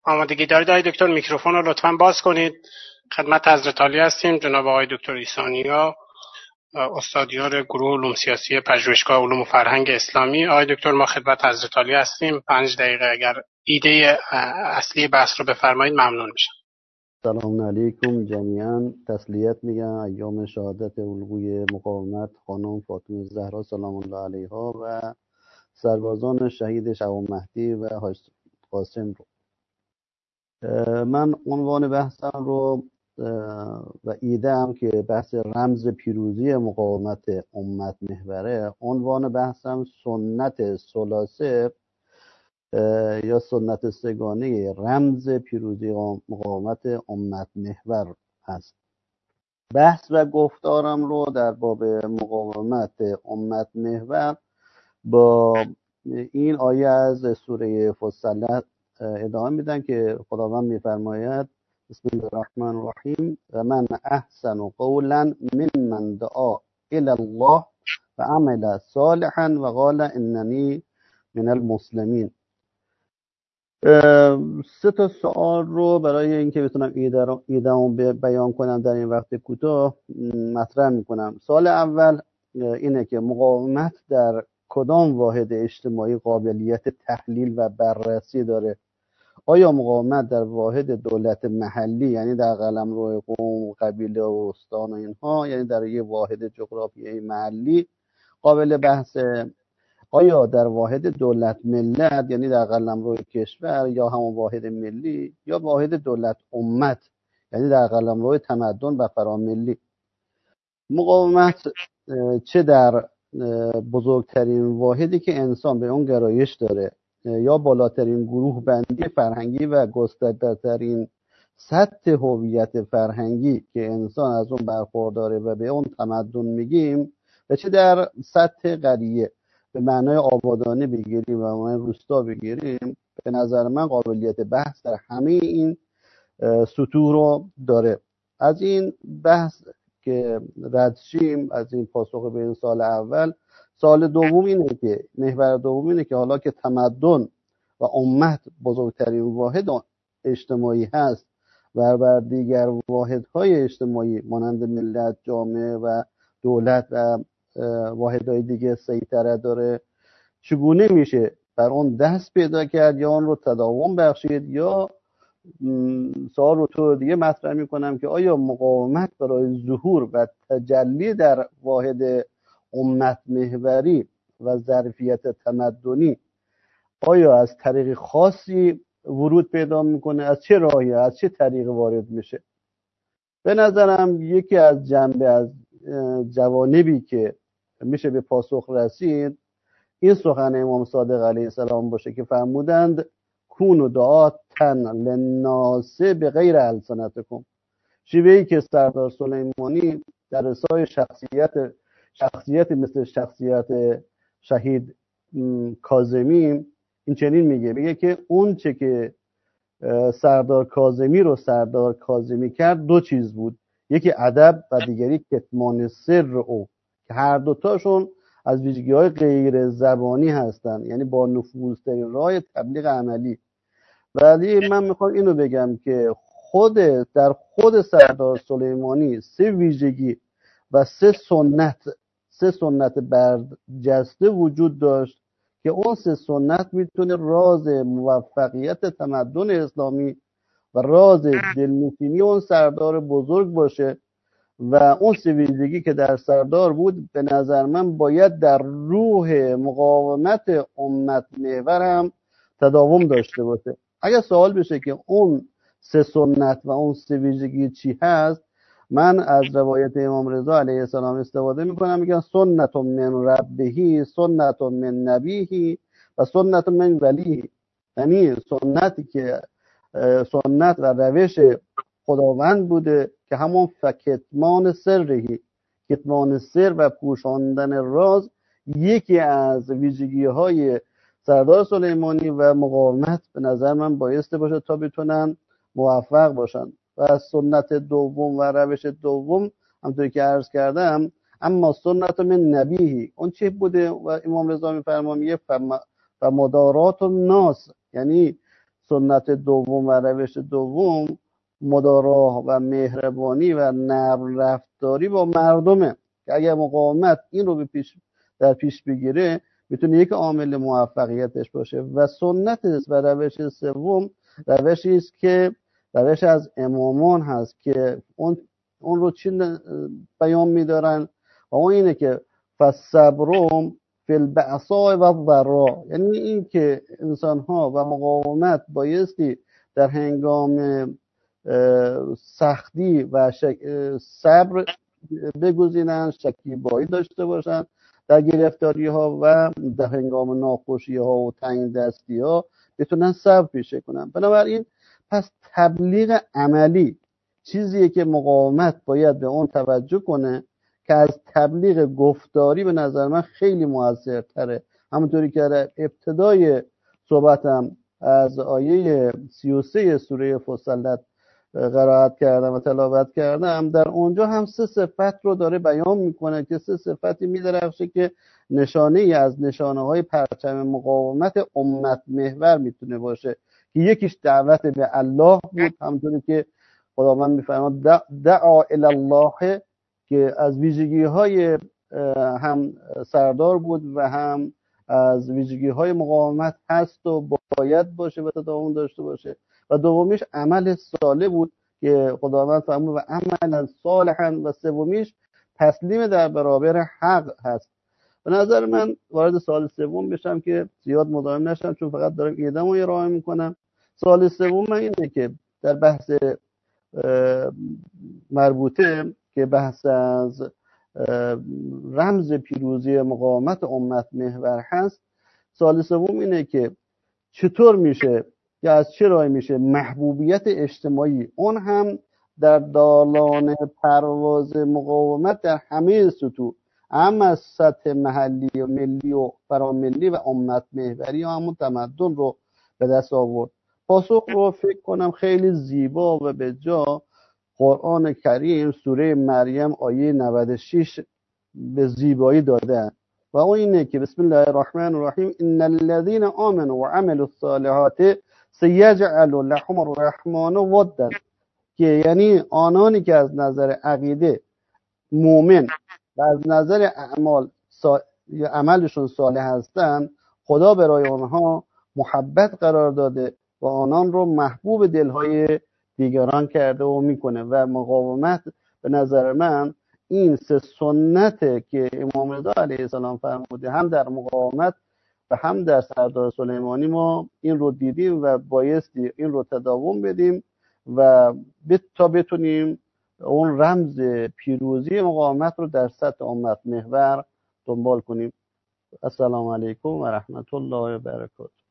آمادگی دارید آقای دکتر؟ میکروفون رو لطفاً باز کنید. خدمت حضرت عالی هستیم. جناب آقای دکتر ایسانیا، استادیار گروه علوم سیاسی پژوهشگاه علوم و فرهنگ اسلامی. آقای دکتر، ما خدمت حضرت عالی هستیم. 5 دقیقه اگر ایده اصلی بحث رو بفرمایید ممنون میشم. سلام علیکم جمیعا. تسلیت میگم ایام شهادت الگوی مقاومت خانم فاطمه زهرا سلام الله علیها و سربازان شهید شهاب مهدی و حاج قاسم رو. من عنوان بحثم رو و ایده هم که بحث رمز پیروزی مقاومت امت محوره، عنوان بحثم سنت ثلاثه یا سنت سگانه رمز پیروزی مقاومت امت محور هست. بحث و گفتارم رو در باب مقاومت امت محور با این آیه از سوره فصلت ادامه میدن که خداوند میفرماید بسم الله الرحمن الرحیم و من احسن قولا ممن دعا الی الله و عمل صالحا و قال اننی من المسلمین. 3 سوال رو برای اینکه بتونم ایده‌مو بیان کنم در این وقت کوتاه مطرح میکنم. سوال اول اینه که مقاومت در کدام واحد اجتماعی قابلیت تحلیل و بررسی داره؟ آیا مقاومت در واحد دولت محلی، یعنی در قلمرو قوم، قبیله و استان و اینها، یعنی در یه واحد جغرافیایی محلی قابل بحثه؟ آیا در واحد دولت ملت، یعنی در قلمرو کشور یا همون واحد ملی، یا واحد دولت امت، یعنی در قلمرو تمدن و فراملی؟ مقاومت چه در بزرگترین واحدی که انسان به اون گرایش داره یا بالاترین گروه بندی فرهنگی و گسترده‌ترین سطح هویت فرهنگی که انسان از اون برخورداره و به اون تمدن میگیم، و چه در سطح قریه به معنای آبادانه بگیریم و معنای روستا بگیریم، به نظر من قابلیت بحث در همه این سطوح رو داره. از این بحث که رد شیم، از این پاسخ به این سال اول، سال دوم اینه که محور دوم اینه که حالا که تمدن و امت بزرگترین واحد اجتماعی هست و بر دیگر واحدهای اجتماعی مانند ملت، جامعه و دولت و واحدهای دیگه سیطره داره، چگونه میشه بر اون دست پیدا کرد یا اون رو تداوم بخشید؟ یا سوال رو طور دیگه مطرح میکنم که آیا مقاومت برای ظهور و تجلی در واحد امت محوری و ظرفیت تمدنی آیا از طریق خاصی ورود پیدا میکنه؟ از چه راهی، از چه طریق وارد میشه؟ به نظرم یکی از جوانبی که میشه به پاسخ رسید این سخن امام صادق علیه السلام باشه که فرمودند کونوا دعاتن للناس بغیر السنتکم. شیوهی که سردار سلیمانی در رسای شخصیت مثل شخصیت شهید کاظمی این چنین میگه که اون چه که سردار کاظمی رو سردار کاظمی کرد 2 چیز بود، یکی ادب و دیگری کتمان سر او، که هر دوتاشون از ویژگی‌های غیر زبانی هستن، یعنی با نفوذترین راه تبلیغ عملی. ولی من میخوام اینو بگم که در خود سردار سلیمانی 3 ویژگی و 3 سنت برجسته وجود داشت که اون 3 سنت میتونه راز موفقیت تمدن اسلامی و راز دلنشینی اون سردار بزرگ باشه. و اون 3 ویژگی که در سردار بود به نظر من باید در روح مقاومت امت محور هم تداوم داشته باشه. اگر سوال بشه که اون 3 سنت و اون 3 ویژگی چی هست، من از روایت امام رضا علیه السلام استفاده میکنم، میگن سنت من ربهی، سنت من نبیهی و سنت من ولیهی. یعنی سنت و روش خداوند بوده که همون کتمان سرهی، کتمان سر و پوشاندن راز یکی از ویژگی های سردار سلیمانی و مقاومت به نظر من بایسته باشه تا بتونن موفق باشن. و سنت دوم و روش دوم همونطوری که عرض کردم، اما سنت من نبیهی اون چی بوده و امام رضا میفرما میگه فمدارات الناس، یعنی سنت دوم و روش دوم مدارا و مهربانی و نرم رفتاری با مردمه که اگر مقاومت این رو در پیش بگیره میتونه یک عامل موفقیتش باشه. و سنت و روش سوم روشی است که روش از امامان هست که اون رو چی بیان میدارن و اون اینه که فالصبر فی البأساء و الضراء، یعنی این که انسان ها و مقاومت بایستی در هنگام سختی و صبر بگزینن، شکیبایی داشته باشن در گرفتاری ها و در هنگام ناخوشی ها و تنگ دستی ها بتونن صبر پیشه کنن. بنابراین پس تبلیغ عملی چیزیه که مقاومت باید به اون توجه کنه که از تبلیغ گفتاری به نظر من خیلی موثرتره. همونطوری که در ابتدای صحبتم از آیه 33 سوره فصلت قرائت کردم و تلاوت کردم، در اونجا هم سه صفت رو داره بیان میکنه که سه صفتی میدرخشه که نشانه ای از نشانه های پرچم مقاومت امت محور میتونه باشه که یکیش دعوت به الله بود، همونطوری که خداوند میفرماد دعا الی الله، که از ویژگی های هم سردار بود و هم از ویژگی های مقاومت هست و باید باشه و تداوم داشته باشه. و دومیش عمل صالح بود که خداوند فرمود و عملا صالحا، و سومیش تسلیم در برابر حق هست. به نظر من وارد سوال سوم بشم که زیاد مداوم نشم چون فقط دارم ایده‌مو ارائه میکنم. سوال سوم من اینه که در بحث مربوطه که بحث از رمز پیروزی مقاومت امت محور هست، سوال سوم اینه که چطور میشه یا از چه راهی میشه محبوبیت اجتماعی، اون هم در دالان پرواز مقاومت در همه سطوح، اما از سطح محلی و ملی و فراملی و امت محوری و همون تمدن رو به دست آورد. پاسخ رو فکر کنم خیلی زیبا و به جا قرآن کریم سوره مریم آیه 96 به زیبایی داده و اون اینه که بسم الله الرحمن الرحیم ان الذين آمنوا وعملوا الصالحات سيجعل لهم الرحمن ودا، که یعنی آنانی که از نظر عقیده مؤمن و از نظر اعمال عملشون صالح هستن، خدا برای آنها محبت قرار داده و آنان رو محبوب دلهای دیگران کرده و میکنه. و مقاومت به نظر من این سه سنته که امام رضا علیه السلام فرموده، هم در مقاومت و هم در سردار سلیمانی ما این رو دیدیم و بایستی این رو تداوم بدیم و تا بتونیم اون رمز پیروزی مقاومت رو در سطح امت محور دنبال کنیم. السلام علیکم و رحمت الله و برکاته.